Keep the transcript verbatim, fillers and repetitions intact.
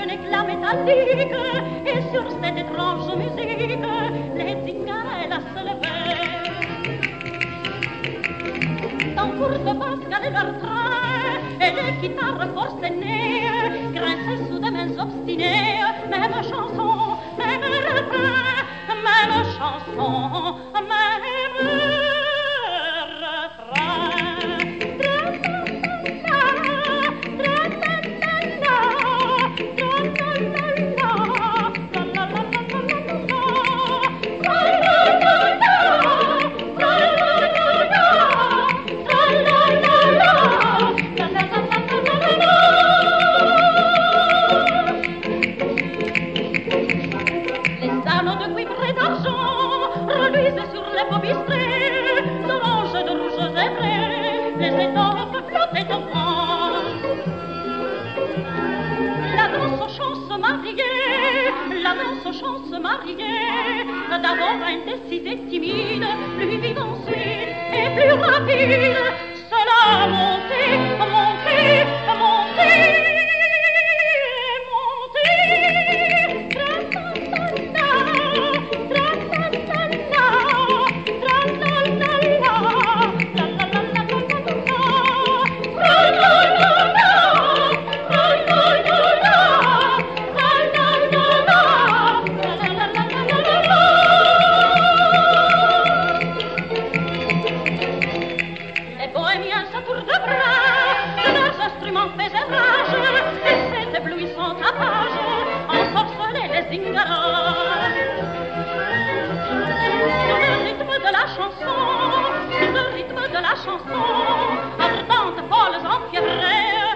éclat métallique, et sur cette étrange musique, les zingarellas se levaient. Tambours de basse galaient leur train, et les guitares forcenées grinçaient sous des mains obstinées. Même chanson, même refrain, même chanson, même d'abord indécise et timide, plus vive ensuite et plus rapide, cela montait, montait, montait, montait, tra-ta-ta-ta, tra-ta-ta-ta, tra-la-la-la, chanson, ardente, folles, enfiévrées,